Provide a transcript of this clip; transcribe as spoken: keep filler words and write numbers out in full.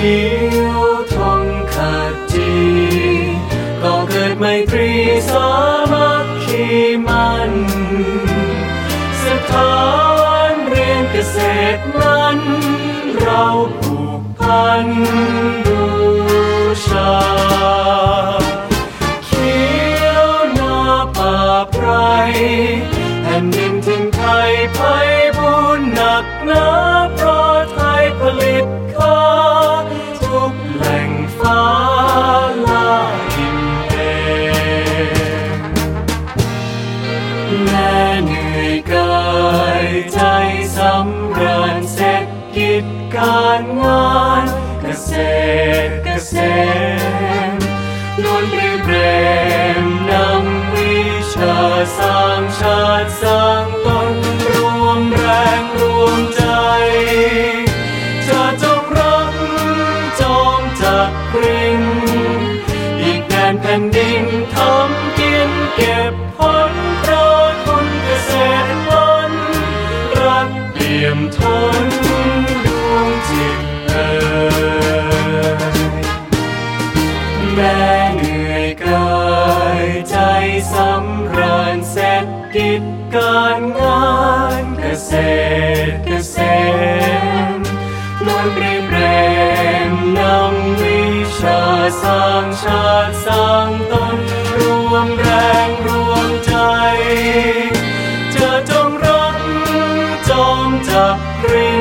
ขียวธงขจีก่อเกิดไมตรีสามัคคีมันสถานเรียนเกษตรนั้นเราผูกพันบูชาเขียวนาป่าไพรแผ่นดินถิ่นไทยไพบูลย์หนักหนาเพราะไทยผลิตข้าทุกแหล่งฟ้าล่าอิ่มเอมแม้เหนื่อยกายใจสำราญเสร็จกิจการงานเกษตรเกษมล้วนปริเปรมนำวิชาสร้างชาติสร้างตนรวมแรงรวมใจจะจงรักจงจักปริงอีกแดนแผ่นดินทำกินเก็บผลเพราะคุณเกษตรล้นรักเปี่ยมท้นดวงจิตเอ่ยแม้เหนื่อยกายใจสำราญเสร็จกิจการงานเกษตรเกษมล้วนปริเปรมนำวิชาสร้างชาติสร้างตนรวมแรงรวมใจจะจงรักจงจักปริ